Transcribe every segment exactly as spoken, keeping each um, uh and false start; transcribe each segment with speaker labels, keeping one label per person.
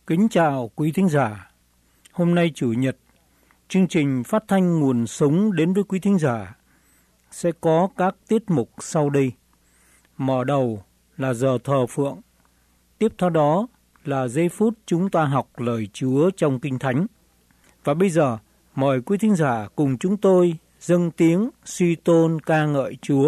Speaker 1: Kính chào quý thính giả. Hôm nay Chủ nhật, chương trình phát thanh Nguồn Sống đến với quý thính giả sẽ có các tiết mục sau đây. Mở đầu là giờ thờ phượng. Tiếp theo đó là giây phút chúng ta học lời Chúa trong Kinh Thánh. Và bây giờ, mời quý thính giả cùng chúng tôi dâng tiếng suy tôn ca ngợi Chúa.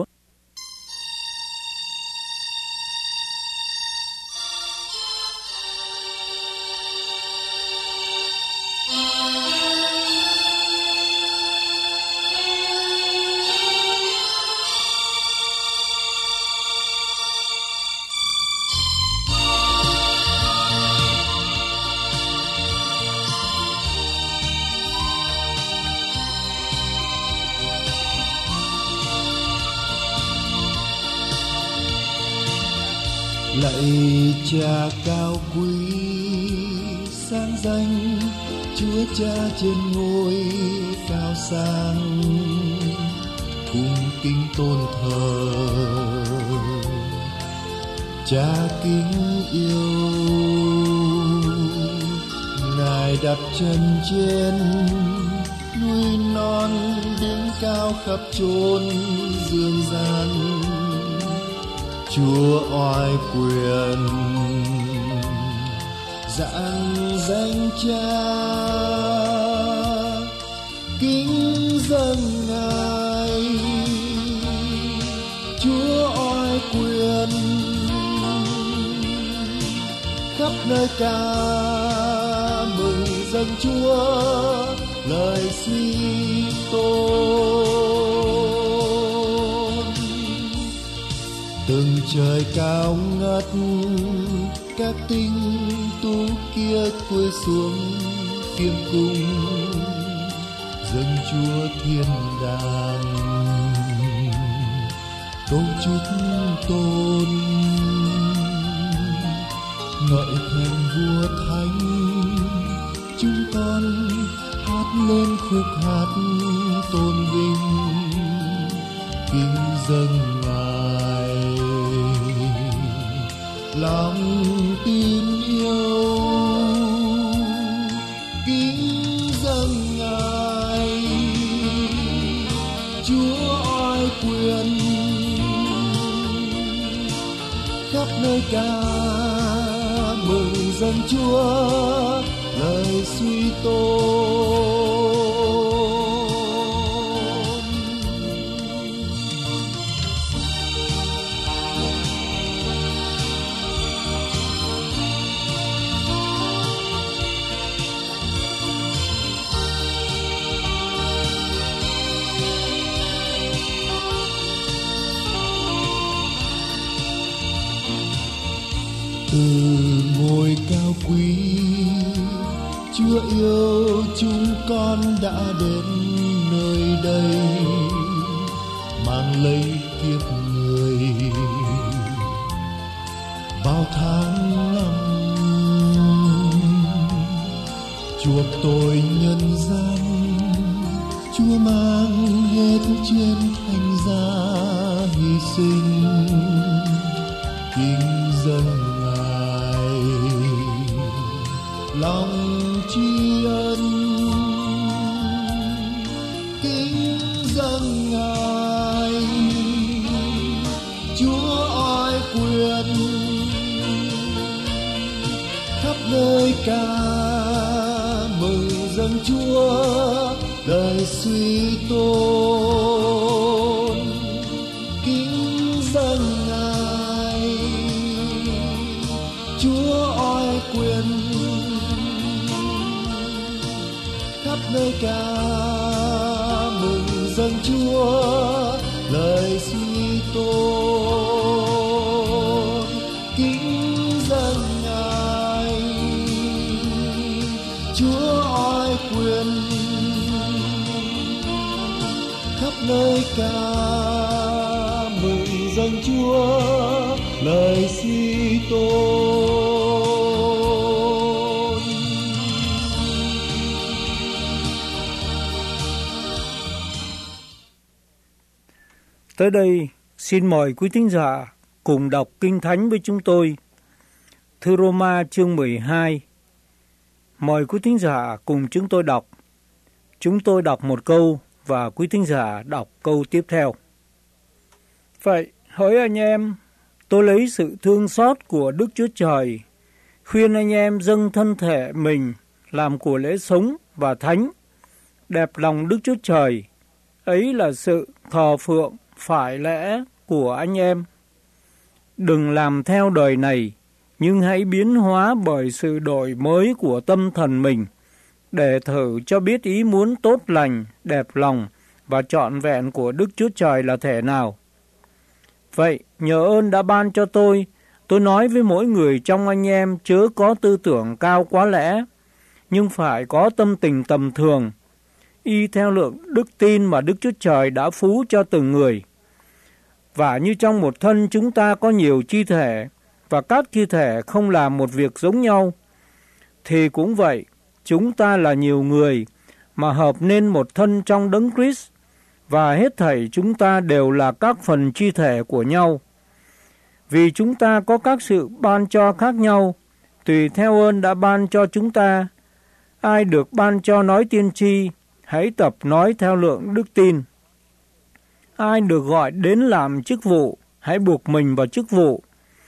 Speaker 2: Lạy Cha cao quý sáng danh, Chúa Cha trên ngôi cao sang, cùng kính tôn thờ Cha kính yêu. Ngài đặt chân trên núi non, đứng cao khắp chốn dương gian. Chúa oai quyền giảng danh Cha, kính dâng Ngài. Chúa oai quyền khắp nơi ca mừng dâng Chúa, lời suy tôn. Từng trời cao ngất, các tinh tú kia cúi xuống kiêm cung dâng Chúa thiên đàng, câu chúc tôn. Ngợi khen vua thánh, chúng con hát lên khúc hát tôn vinh, kính dâng Ngài lòng tin yêu. Kính dâng Ngài Chúa oai quyền, khắp nơi ca mừng dâng Chúa, lời suy tôn. Từ ngôi cao quý, Chúa yêu chúng con đã đến nơi đây, mang lấy kiếp người vào tháng năm, chuộc tội nhân gian. Chúa mang hết trên thánh giá hy sinh, kính dâng lòng tri ân. Kính dâng Ngài Chúa oai quyền, khắp nơi ca mừng dâng Chúa, lời suy tôn. Kính dâng Ngài Chúa oai quyền, nơi ca mừng dâng Chúa, lời suy tôn. Kính dâng Ngài Chúa oai quyền, khắp nơi ca mừng dâng Chúa, lời suy tôn.
Speaker 1: Tới đây, xin mời quý thính giả cùng đọc Kinh Thánh với chúng tôi. Thư Roma chương mười hai, Mời quý thính giả cùng chúng tôi đọc. Chúng tôi đọc một câu và quý thính giả đọc câu tiếp theo. Vậy, hỡi anh em, tôi lấy sự thương xót của Đức Chúa Trời, khuyên anh em dâng thân thể mình làm của lễ sống và thánh, đẹp lòng Đức Chúa Trời. Ấy là sự thờ phượng phải lẽ của anh em. Đừng làm theo đời này, nhưng hãy biến hóa bởi sự đổi mới của tâm thần mình, để thử cho biết ý muốn tốt lành, đẹp lòng và trọn vẹn của Đức Chúa Trời là thể nào. Vậy, nhờ ơn đã ban cho tôi, tôi nói với mỗi người trong anh em chớ có tư tưởng cao quá lẽ, nhưng phải có tâm tình tầm thường, y theo lượng đức tin mà Đức Chúa Trời đã phú cho từng người. Và như trong một thân chúng ta có nhiều chi thể, và các chi thể không làm một việc giống nhau, thì cũng vậy, chúng ta là nhiều người, mà hợp nên một thân trong Đấng Christ, và hết thảy chúng ta đều là các phần chi thể của nhau. Vì chúng ta có các sự ban cho khác nhau, tùy theo ơn đã ban cho chúng ta. Ai được ban cho nói tiên tri, hãy tập nói theo lượng đức tin. Ai được gọi đến làm chức vụ, hãy buộc mình vào chức vụ.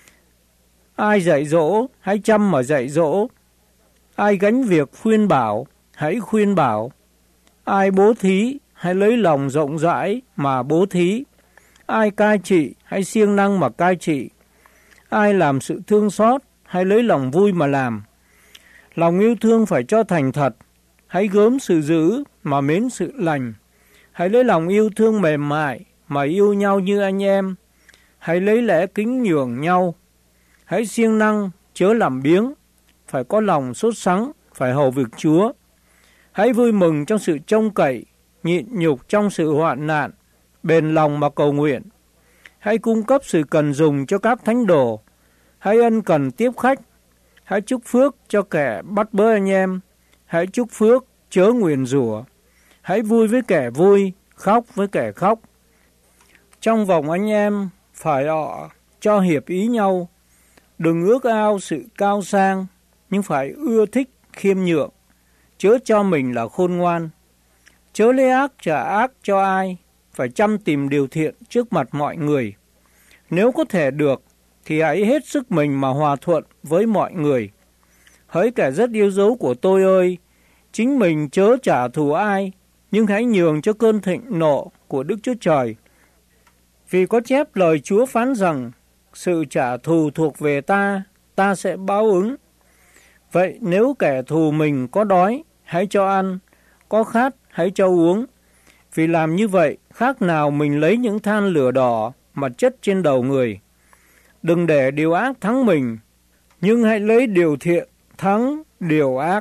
Speaker 1: Ai dạy dỗ, hãy chăm mà dạy dỗ. Ai gánh việc khuyên bảo, hãy khuyên bảo. Ai bố thí, hãy lấy lòng rộng rãi mà bố thí. Ai cai trị, hãy siêng năng mà cai trị. Ai làm sự thương xót, hãy lấy lòng vui mà làm. Lòng yêu thương phải cho thành thật, hãy gớm sự dữ mà mến sự lành. Hãy lấy lòng yêu thương mềm mại mà yêu nhau như anh em. Hãy lấy lẽ kính nhường nhau. Hãy siêng năng, chớ làm biếng, phải có lòng sốt sắng, phải hầu việc Chúa. Hãy vui mừng trong sự trông cậy, nhịn nhục trong sự hoạn nạn, bền lòng mà cầu nguyện. Hãy cung cấp sự cần dùng cho các thánh đồ. Hãy ân cần tiếp khách. Hãy chúc phước cho kẻ bắt bớ anh em. Hãy chúc phước, chớ nguyền rủa. Hãy vui với kẻ vui, khóc với kẻ khóc. Trong vòng anh em, phải họ cho hiệp ý nhau. Đừng ước ao sự cao sang, nhưng phải ưa thích khiêm nhượng. Chớ cho mình là khôn ngoan. Chớ lấy ác trả ác cho ai, phải chăm tìm điều thiện trước mặt mọi người. Nếu có thể được, thì hãy hết sức mình mà hòa thuận với mọi người. Hỡi kẻ rất yêu dấu của tôi ơi, chính mình chớ trả thù ai, nhưng hãy nhường cho cơn thịnh nộ của Đức Chúa Trời. Vì có chép lời Chúa phán rằng, sự trả thù thuộc về ta, ta sẽ báo ứng. Vậy nếu kẻ thù mình có đói, hãy cho ăn, có khát, hãy cho uống. Vì làm như vậy, khác nào mình lấy những than lửa đỏ mà chất trên đầu người. Đừng để điều ác thắng mình, nhưng hãy lấy điều thiện thắng điều ác.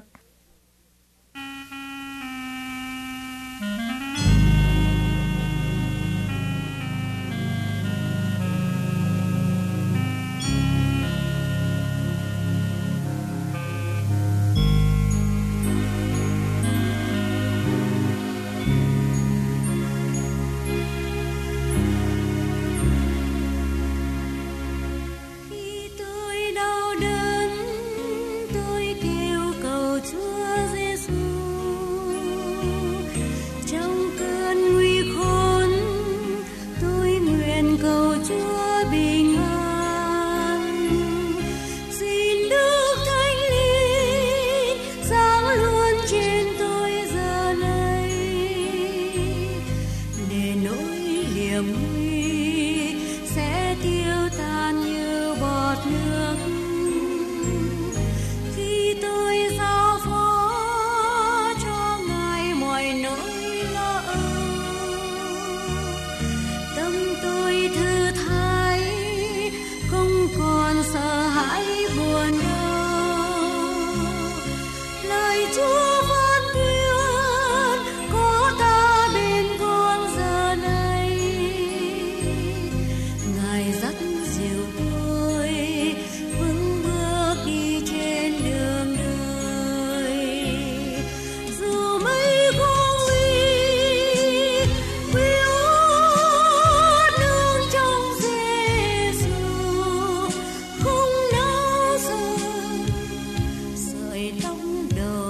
Speaker 3: Tóc đầu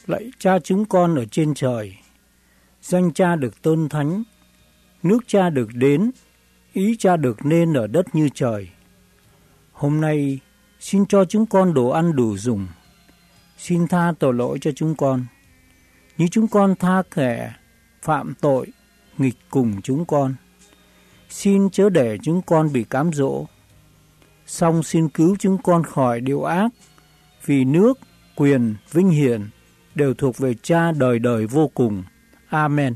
Speaker 1: Lạy Cha chúng con ở trên trời, danh Cha được tôn thánh, nước Cha được đến, ý Cha được nên ở đất như trời. Hôm nay xin cho chúng con đồ ăn đủ dùng, xin tha tội lỗi cho chúng con, như chúng con tha kẻ phạm tội nghịch cùng chúng con. Xin chớ để chúng con bị cám dỗ, song xin cứu chúng con khỏi điều ác, vì nước, quyền, vinh hiển đều thuộc về Cha đời đời vô cùng. Amen.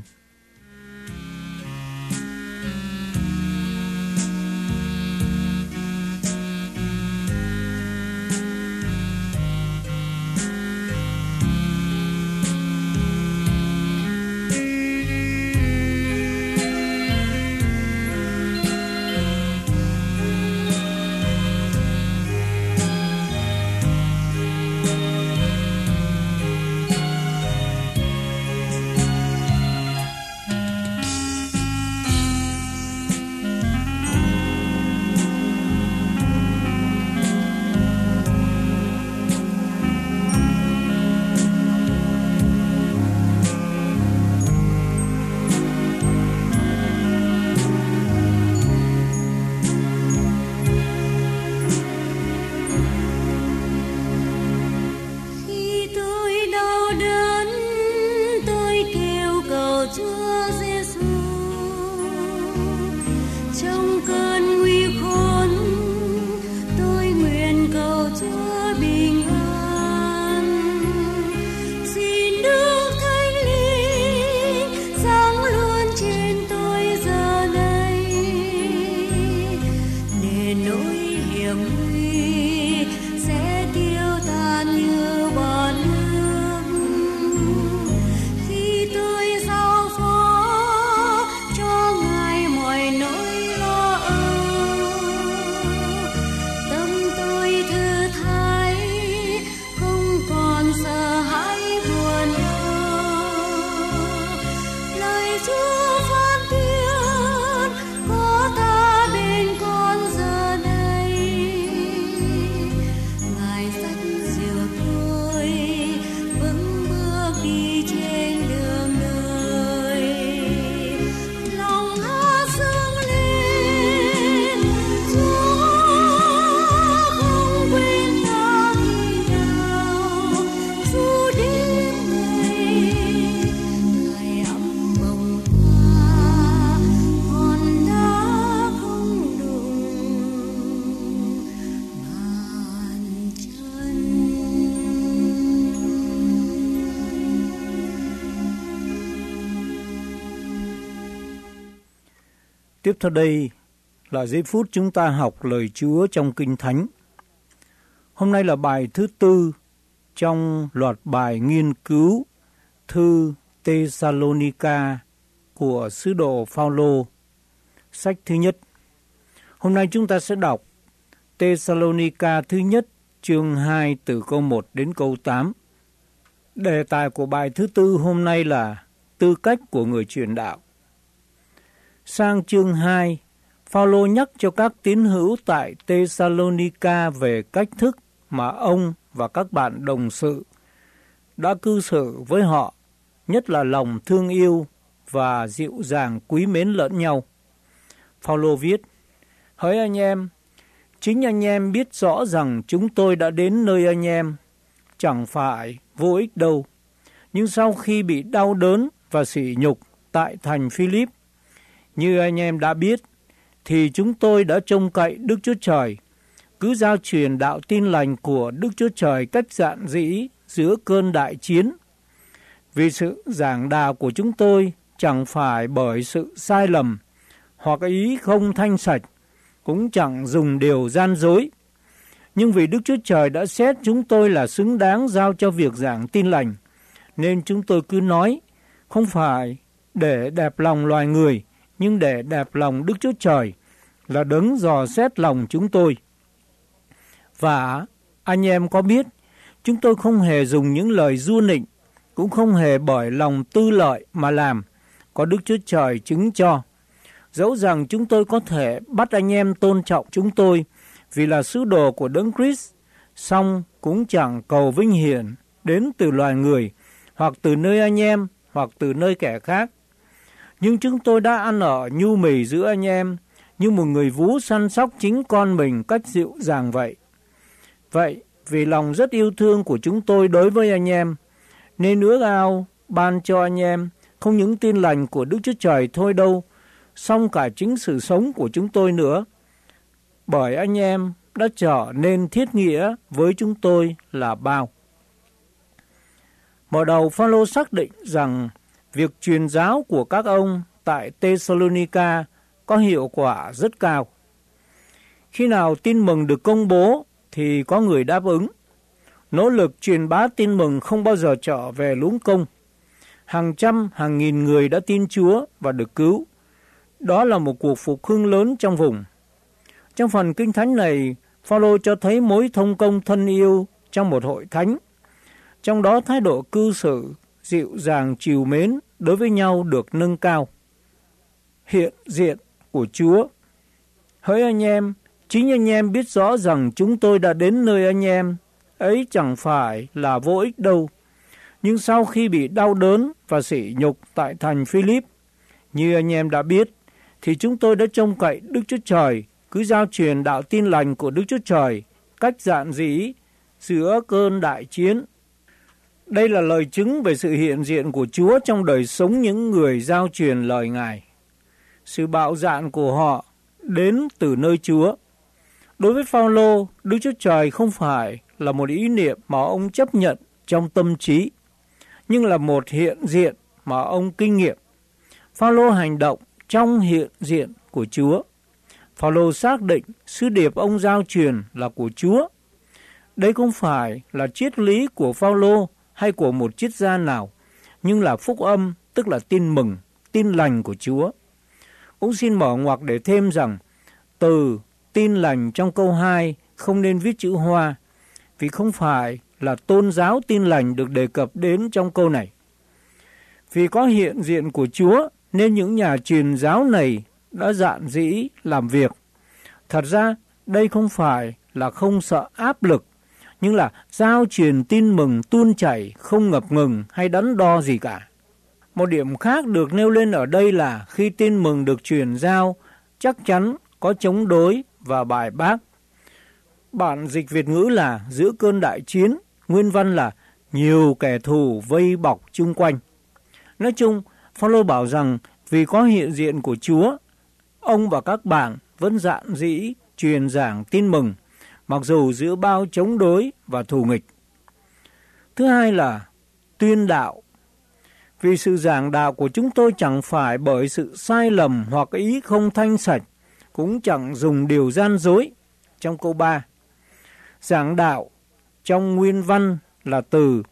Speaker 1: Tiếp theo đây là giây phút chúng ta học lời Chúa trong Kinh Thánh. Hôm nay là bài thứ tư trong loạt bài nghiên cứu thư Tê-sa-lô-ni-ca của sứ đồ Phao-lô, sách thứ nhất. Hôm nay chúng ta sẽ đọc Tê-sa-lô-ni-ca thứ nhất chương hai từ câu một đến câu tám. Đề tài của bài thứ tư hôm nay là tư cách của người truyền đạo. Sang chương hai, Phao-lô nhắc cho các tín hữu tại Tê-sa-lô-ni-ca về cách thức mà ông và các bạn đồng sự đã cư xử với họ, nhất là lòng thương yêu và dịu dàng quý mến lẫn nhau. Phao-lô viết: Hỡi anh em, chính anh em biết rõ rằng chúng tôi đã đến nơi anh em, chẳng phải vô ích đâu. Nhưng sau khi bị đau đớn và sỉ nhục tại thành Philip, như anh em đã biết, thì chúng tôi đã trông cậy Đức Chúa Trời, cứ giao truyền đạo tin lành của Đức Chúa Trời cách dạn dĩ giữa cơn đại chiến. Vì sự giảng đạo của chúng tôi chẳng phải bởi sự sai lầm hoặc ý không thanh sạch, cũng chẳng dùng điều gian dối. Nhưng vì Đức Chúa Trời đã xét chúng tôi là xứng đáng giao cho việc giảng tin lành, nên chúng tôi cứ nói, không phải để đẹp lòng loài người, nhưng để đẹp lòng Đức Chúa Trời, là đấng dò xét lòng chúng tôi. Và anh em có biết, chúng tôi không hề dùng những lời du nịnh, cũng không hề bởi lòng tư lợi mà làm, có Đức Chúa Trời chứng cho. Dẫu rằng chúng tôi có thể bắt anh em tôn trọng chúng tôi vì là sứ đồ của Đấng Christ, song cũng chẳng cầu vinh hiển đến từ loài người, hoặc từ nơi anh em, hoặc từ nơi kẻ khác. Nhưng chúng tôi đã ăn ở nhu mì giữa anh em, như một người vú săn sóc chính con mình cách dịu dàng vậy. Vậy, vì lòng rất yêu thương của chúng tôi đối với anh em, nên ước ao ban cho anh em không những tin lành của Đức Chúa Trời thôi đâu, song cả chính sự sống của chúng tôi nữa. Bởi anh em đã trở nên thiết nghĩa với chúng tôi là bao. Mở đầu Phao-lô xác định rằng việc truyền giáo của các ông tại Thessalonica có hiệu quả rất cao. Khi nào tin mừng được công bố thì có người đáp ứng. Nỗ lực truyền bá tin mừng không bao giờ trở về luống công. Hàng trăm, hàng nghìn người đã tin Chúa và được cứu. Đó là một cuộc phục hưng lớn trong vùng. Trong phần Kinh Thánh này, Phao-lô cho thấy mối thông công thân yêu trong một hội thánh. Trong đó thái độ cư xử, dịu dàng trìu mến đối với nhau được nâng cao. Hiện diện của Chúa. Hỡi anh em, chính anh em biết rõ rằng chúng tôi đã đến nơi anh em, ấy chẳng phải là vô ích đâu. Nhưng sau khi bị đau đớn và sỉ nhục tại thành Philip, như anh em đã biết, thì chúng tôi đã trông cậy Đức Chúa Trời, cứ giao truyền đạo tin lành của Đức Chúa Trời, cách dạn dĩ giữa cơn đại chiến. Đây là lời chứng về sự hiện diện của Chúa trong đời sống những người giao truyền lời Ngài. Sự bạo dạn của họ đến từ nơi Chúa. Đối với Phao-lô, Đức Chúa Trời không phải là một ý niệm mà ông chấp nhận trong tâm trí, nhưng là một hiện diện mà ông kinh nghiệm. Phao-lô hành động trong hiện diện của Chúa. Phao-lô xác định sứ điệp ông giao truyền là của Chúa. Đây không phải là triết lý của Phao-lô hay của một triết gia nào, nhưng là phúc âm, tức là tin mừng, tin lành của Chúa. Cũng xin mở ngoặc để thêm rằng, từ tin lành trong câu hai không nên viết chữ hoa, vì không phải là tôn giáo tin lành được đề cập đến trong câu này. Vì có hiện diện của Chúa, nên những nhà truyền giáo này đã dạn dĩ làm việc. Thật ra, đây không phải là không sợ áp lực, nhưng là giao truyền tin mừng tuôn chảy, không ngập ngừng hay đắn đo gì cả. Một điểm khác được nêu lên ở đây là khi tin mừng được truyền giao, chắc chắn có chống đối và bài bác. Bản dịch Việt ngữ là giữa cơn đại chiến, nguyên văn là nhiều kẻ thù vây bọc chung quanh. Nói chung, Phao-lô bảo rằng vì có hiện diện của Chúa, ông và các bạn vẫn dạn dĩ truyền giảng tin mừng, mặc dù giữa bao chống đối và thù nghịch. Thứ hai là tuyên đạo. Vì sự giảng đạo của chúng tôi chẳng phải bởi sự sai lầm hoặc ý không thanh sạch, cũng chẳng dùng điều gian dối. Trong câu ba, giảng đạo trong nguyên văn là từ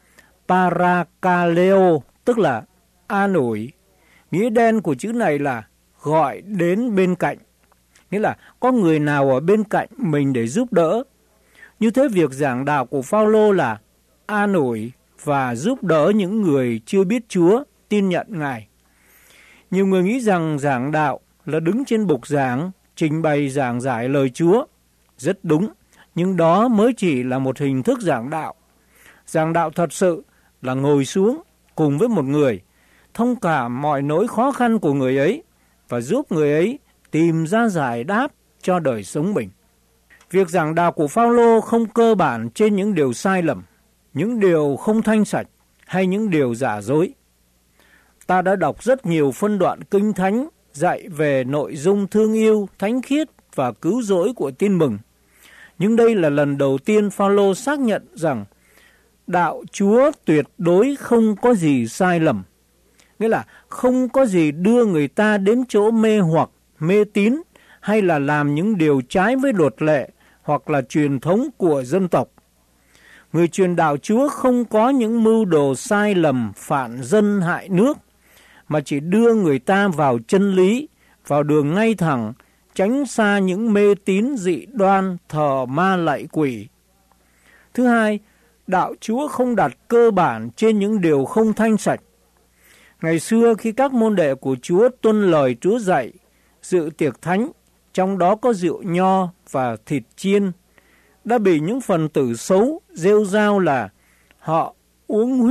Speaker 1: parakaleo, tức là an ủi. Nghĩa đen của chữ này là gọi đến bên cạnh, nghĩa là có người nào ở bên cạnh mình để giúp đỡ. Như thế việc giảng đạo của Phao-lô là an ủi và giúp đỡ những người chưa biết Chúa tin nhận Ngài. Nhiều người nghĩ rằng giảng đạo là đứng trên bục giảng, trình bày giảng giải lời Chúa. Rất đúng, nhưng đó mới chỉ là một hình thức giảng đạo. Giảng đạo thật sự là ngồi xuống cùng với một người, thông cảm mọi nỗi khó khăn của người ấy và giúp người ấy tìm ra giải đáp cho đời sống mình. Việc giảng đạo của Phao-lô không cơ bản trên những điều sai lầm, những điều không thanh sạch hay những điều giả dối. Ta đã đọc rất nhiều phân đoạn kinh thánh dạy về nội dung thương yêu, thánh khiết và cứu rỗi của tin mừng. Nhưng đây là lần đầu tiên Phao-lô xác nhận rằng đạo Chúa tuyệt đối không có gì sai lầm. Nghĩa là không có gì đưa người ta đến chỗ mê hoặc, mê tín hay là làm những điều trái với luật lệ hoặc là truyền thống của dân tộc. Người truyền đạo Chúa không có những mưu đồ sai lầm phản dân hại nước, mà chỉ đưa người ta vào chân lý, vào đường ngay thẳng, tránh xa những mê tín dị đoan, thờ ma lạy quỷ. Thứ hai, đạo Chúa không đặt cơ bản trên những điều không thanh sạch. Ngày xưa khi các môn đệ của Chúa tuân lời Chúa dạy, dự tiệc thánh, trong đó có rượu nho và thịt chiên, đã bị những phần tử xấu rêu rao là họ uống huyết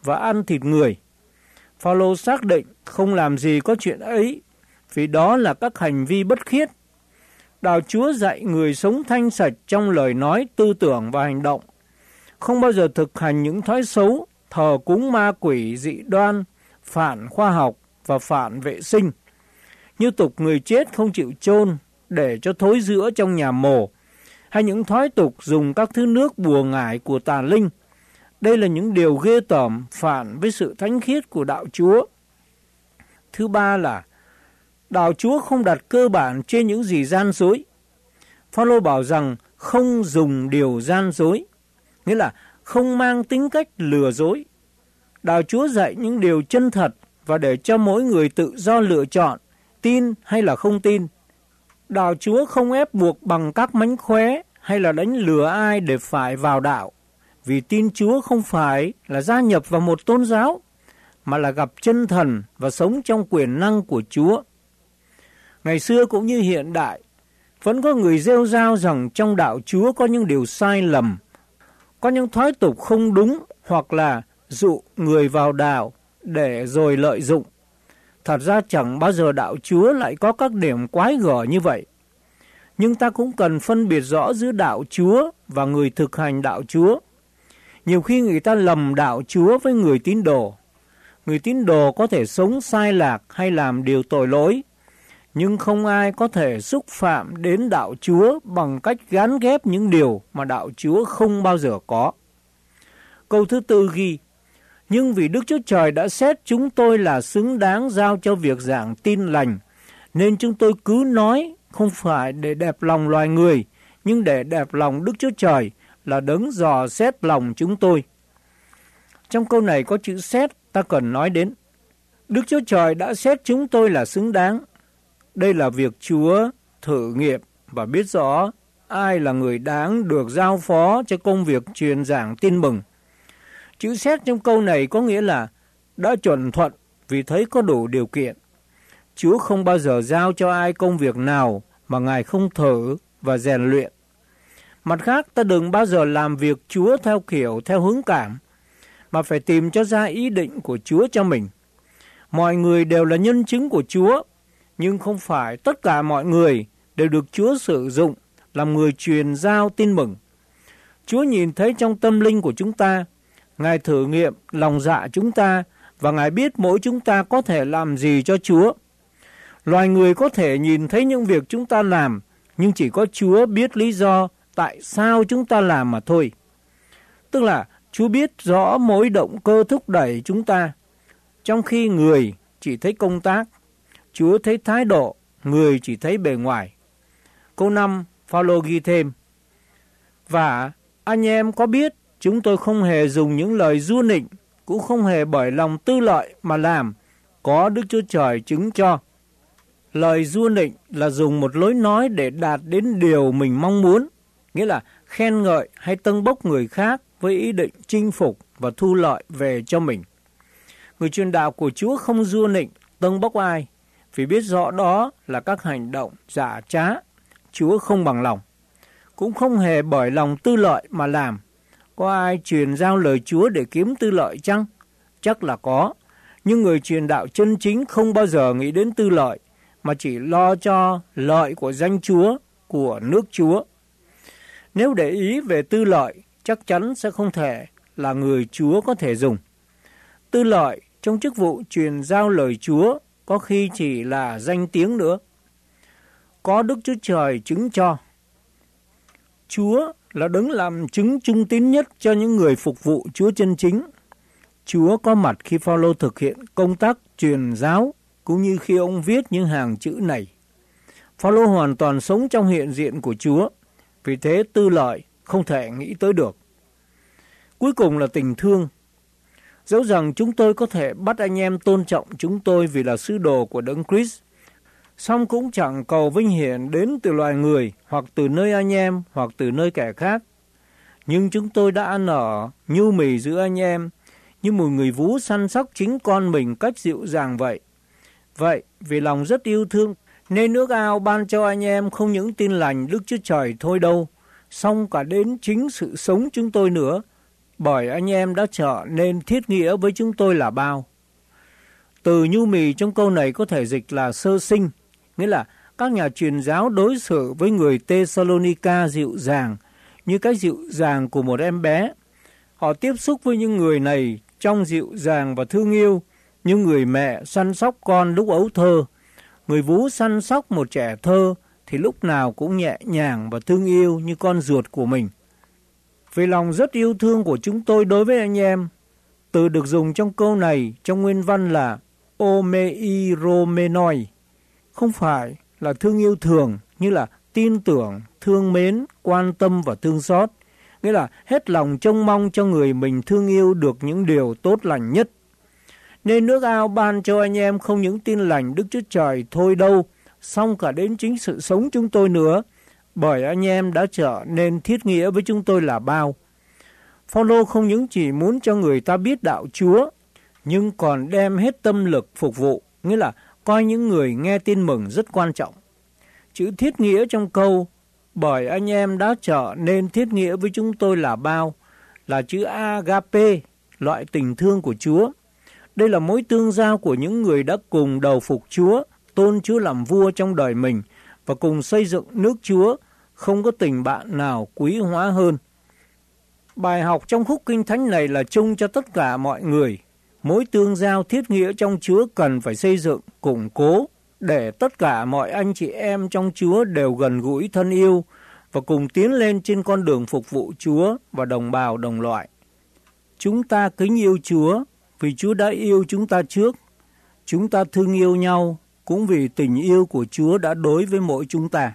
Speaker 1: và ăn thịt người. Phao-lô xác định không làm gì có chuyện ấy, vì đó là các hành vi bất khiết. Đạo Chúa dạy người sống thanh sạch trong lời nói, tư tưởng và hành động, không bao giờ thực hành những thói xấu, thờ cúng ma quỷ, dị đoan, phản khoa học và phản vệ sinh, như tục người chết không chịu chôn để cho thối rữa trong nhà mồ, hay những thói tục dùng các thứ nước bùa ngải của tà linh. Đây là những điều ghê tởm, phản với sự thánh khiết của đạo Chúa. Thứ ba là đạo Chúa không đặt cơ bản trên những gì gian dối. Phao-lô bảo rằng không dùng điều gian dối, nghĩa là không mang tính cách lừa dối. Đạo Chúa dạy những điều chân thật và để cho mỗi người tự do lựa chọn, tin hay là không tin. Đạo Chúa không ép buộc bằng các mánh khóe hay là đánh lừa ai để phải vào đạo. Vì tin Chúa không phải là gia nhập vào một tôn giáo, mà là gặp chân thần và sống trong quyền năng của Chúa. Ngày xưa cũng như hiện đại, vẫn có người rêu rao rằng trong đạo Chúa có những điều sai lầm, có những thói tục không đúng, hoặc là dụ người vào đạo để rồi lợi dụng. Thật ra chẳng bao giờ đạo Chúa lại có các điểm quái gở như vậy. Nhưng ta cũng cần phân biệt rõ giữa đạo Chúa và người thực hành đạo Chúa. Nhiều khi người ta lầm đạo Chúa với người tín đồ. Người tín đồ có thể sống sai lạc hay làm điều tội lỗi, nhưng không ai có thể xúc phạm đến đạo Chúa bằng cách gán ghép những điều mà đạo Chúa không bao giờ có. Câu thứ tư ghi: nhưng vì Đức Chúa Trời đã xét chúng tôi là xứng đáng giao cho việc giảng tin lành, nên chúng tôi cứ nói, không phải để đẹp lòng loài người, nhưng để đẹp lòng Đức Chúa Trời là đấng dò xét lòng chúng tôi. Trong câu này có chữ xét, ta cần nói đến Đức Chúa Trời đã xét chúng tôi là xứng đáng. Đây là việc Chúa thử nghiệm và biết rõ ai là người đáng được giao phó cho công việc truyền giảng tin mừng. Chữ xét trong câu này có nghĩa là đã chuẩn thuận vì thấy có đủ điều kiện. Chúa không bao giờ giao cho ai công việc nào mà Ngài không thử và rèn luyện. Mặt khác, ta đừng bao giờ làm việc Chúa theo kiểu, theo hứng cảm, mà phải tìm cho ra ý định của Chúa cho mình. Mọi người đều là nhân chứng của Chúa, nhưng không phải tất cả mọi người đều được Chúa sử dụng làm người truyền giao tin mừng. Chúa nhìn thấy trong tâm linh của chúng ta, Ngài thử nghiệm lòng dạ chúng ta và Ngài biết mỗi chúng ta có thể làm gì cho Chúa. Loài người có thể nhìn thấy những việc chúng ta làm, nhưng chỉ có Chúa biết lý do tại sao chúng ta làm mà thôi. Tức là Chúa biết rõ mỗi động cơ thúc đẩy chúng ta, trong khi người chỉ thấy công tác, Chúa thấy thái độ, người chỉ thấy bề ngoài. Câu năm, Phao-lô ghi thêm: và anh em có biết chúng tôi không hề dùng những lời ru nịnh, cũng không hề bởi lòng tư lợi mà làm, có Đức Chúa Trời chứng cho. Lời ru nịnh là dùng một lối nói để đạt đến điều mình mong muốn, nghĩa là khen ngợi hay tâng bốc người khác với ý định chinh phục và thu lợi về cho mình. Người truyền đạo của Chúa không ru nịnh, tâng bốc ai, vì biết rõ đó là các hành động giả trá. Chúa không bằng lòng, cũng không hề bởi lòng tư lợi mà làm. Có ai truyền giao lời Chúa để kiếm tư lợi chăng? Chắc là có, nhưng người truyền đạo chân chính không bao giờ nghĩ đến tư lợi, mà chỉ lo cho lợi của danh Chúa, của nước Chúa. Nếu để ý về tư lợi, chắc chắn sẽ không thể là người Chúa có thể dùng. Tư lợi trong chức vụ truyền giao lời Chúa có khi chỉ là danh tiếng nữa. Có Đức Chúa Trời chứng cho. Chúa là đấng làm chứng trung tín nhất cho những người phục vụ Chúa chân chính. Chúa có mặt khi Phao-lô thực hiện công tác truyền giáo, cũng như khi ông viết những hàng chữ này. Phao-lô hoàn toàn sống trong hiện diện của Chúa, vì thế tư lợi không thể nghĩ tới được. Cuối cùng là tình thương. Dẫu rằng chúng tôi có thể bắt anh em tôn trọng chúng tôi vì là sứ đồ của Đấng Christ, song cũng chẳng cầu vinh hiển đến từ loài người, hoặc từ nơi anh em, hoặc từ nơi kẻ khác. Nhưng chúng tôi đã ăn ở nhu mì giữa anh em, như một người vú săn sóc chính con mình cách dịu dàng vậy. Vậy, vì lòng rất yêu thương, nên ước ao ban cho anh em không những tin lành Đức Chúa Trời thôi đâu, song cả đến chính sự sống chúng tôi nữa, bởi anh em đã trở nên thiết nghĩa với chúng tôi là bao. Từ nhu mì trong câu này có thể dịch là sơ sinh, nghĩa là các nhà truyền giáo đối xử với người Thessalonica dịu dàng, như cách dịu dàng của một em bé. Họ tiếp xúc với những người này trong dịu dàng và thương yêu, như người mẹ săn sóc con lúc ấu thơ. Người vú săn sóc một trẻ thơ thì lúc nào cũng nhẹ nhàng và thương yêu như con ruột của mình. Vì lòng rất yêu thương của chúng tôi đối với anh em, từ được dùng trong câu này trong nguyên văn là omeiromenoi, không phải là thương yêu thường như là tin tưởng, thương mến, quan tâm và thương xót, nghĩa là hết lòng trông mong cho người mình thương yêu được những điều tốt lành nhất. Nên nước ao ban cho anh em không những tin lành Đức Chúa Trời thôi đâu, song cả đến chính sự sống chúng tôi nữa, bởi anh em đã trở nên thiết nghĩa với chúng tôi là bao. Phao-lô không những chỉ muốn cho người ta biết đạo Chúa, nhưng còn đem hết tâm lực phục vụ, nghĩa là coi những người nghe tin mừng rất quan trọng. Chữ thiết nghĩa trong câu bởi anh em đã trở nên thiết nghĩa với chúng tôi là bao là chữ agape, loại tình thương của Chúa. Đây là mối tương giao của những người đã cùng đầu phục Chúa, tôn Chúa làm vua trong đời mình và cùng xây dựng nước Chúa, không có tình bạn nào quý hóa hơn. Bài học trong khúc Kinh Thánh này là chung cho tất cả mọi người. Mối tương giao thiết nghĩa trong Chúa cần phải xây dựng, củng cố, để tất cả mọi anh chị em trong Chúa đều gần gũi thân yêu và cùng tiến lên trên con đường phục vụ Chúa và đồng bào đồng loại. Chúng ta kính yêu Chúa vì Chúa đã yêu chúng ta trước. Chúng ta thương yêu nhau cũng vì tình yêu của Chúa đã đối với mỗi chúng ta.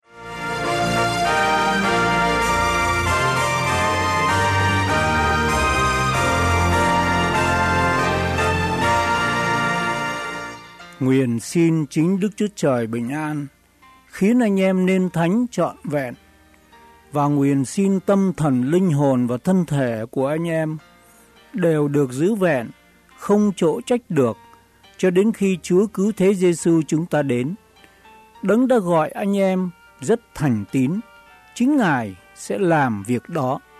Speaker 1: Nguyện xin chính Đức Chúa Trời bình an, khiến anh em nên thánh trọn vẹn. Và nguyện xin tâm thần, linh hồn và thân thể của anh em đều được giữ vẹn, không chỗ trách được, cho đến khi Chúa Cứu Thế Giêsu chúng ta đến. Đấng đã gọi anh em rất thành tín, chính Ngài sẽ làm việc đó.